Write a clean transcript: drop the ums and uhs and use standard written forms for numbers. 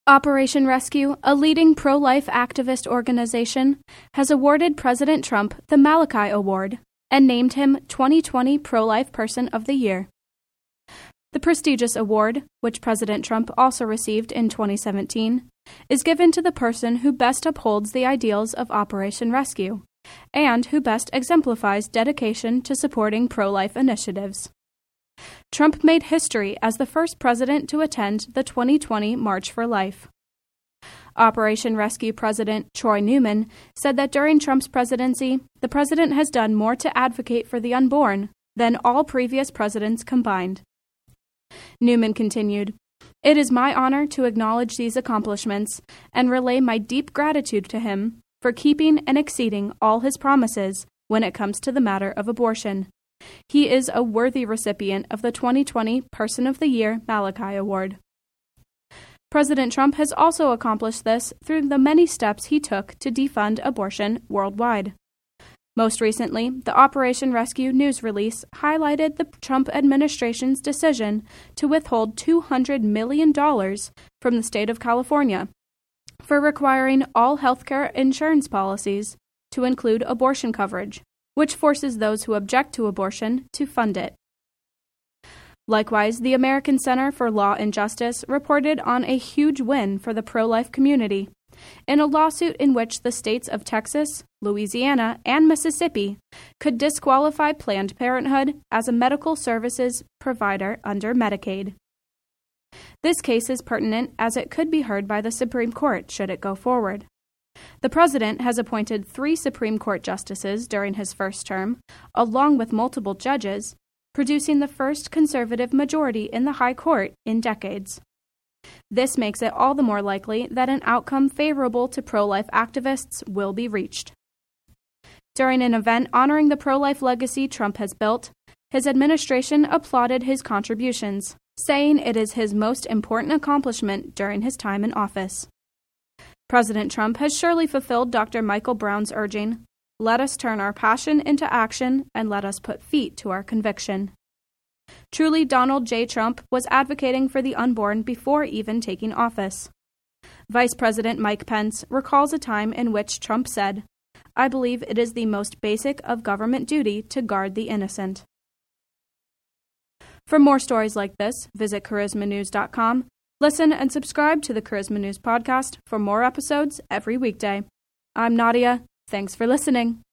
Operation Rescue, a leading pro-life activist organization, has awarded President Trump the Malachi Award and named him 2020 Pro-Life Person of the Year. The prestigious award, which President Trump also received in 2017, is given to the person who best upholds the ideals of Operation Rescue and who best exemplifies dedication to supporting pro-life initiatives. Trump made history as the first president to attend the 2020 March for Life. Operation Rescue President Troy Newman said that during Trump's presidency, the president has done more to advocate for the unborn than all previous presidents combined. Newman continued, "It is my honor to acknowledge these accomplishments and relay my deep gratitude to him for keeping and exceeding all his promises when it comes to the matter of abortion. He is a worthy recipient of the 2020 Person of the Year Malachi Award." President Trump has also accomplished this through the many steps he took to defund abortion worldwide. Most recently, the Operation Rescue news release highlighted the Trump administration's decision to withhold $200 million from the state of California for requiring all healthcare insurance policies to include abortion coverage, which forces those who object to abortion to fund it. Likewise, the American Center for Law and Justice reported on a huge win for the pro-life community in a lawsuit in which the states of Texas, Louisiana, and Mississippi could disqualify Planned Parenthood as a medical services provider under Medicaid. This case is pertinent as it could be heard by the Supreme Court should it go forward. The president has appointed 3 Supreme Court justices during his first term, along with multiple judges, producing the first conservative majority in the High Court in decades. This makes it all the more likely that an outcome favorable to pro-life activists will be reached. During an event honoring the pro-life legacy Trump has built, his administration applauded his contributions, saying it is his most important accomplishment during his time in office. President Trump has surely fulfilled Dr. Michael Brown's urging, "Let us turn our passion into action and let us put feet to our conviction." Truly, Donald J. Trump was advocating for the unborn before even taking office. Vice President Mike Pence recalls a time in which Trump said, "I believe it is the most basic of government duty to guard the innocent." For more stories like this, visit charismanews.com. Listen and subscribe to the Charisma News podcast for more episodes every weekday. I'm Nadia. Thanks for listening.